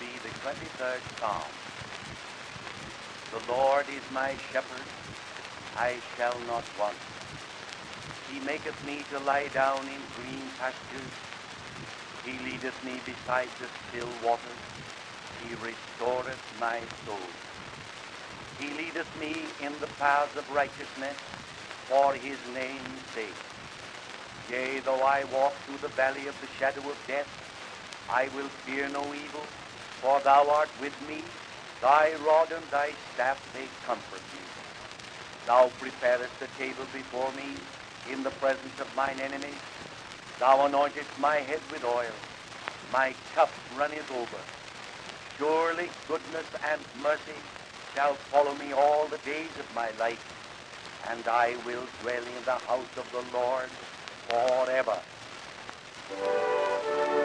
the 23rd Psalm. The Lord is my shepherd, I shall not want. He maketh me to lie down in green pastures. He leadeth me beside the still waters. He restoreth my soul. He leadeth me in the paths of righteousness for his name's sake. Yea, though I walk through the valley of the shadow of death, I will fear no evil, for thou art with me. Thy rod and thy staff, they comfort me. Thou preparest a table before me in the presence of mine enemies. Thou anointest my head with oil. My cup runneth over. Surely goodness and mercy shall follow me all the days of my life, and I will dwell in the house of the Lord forever.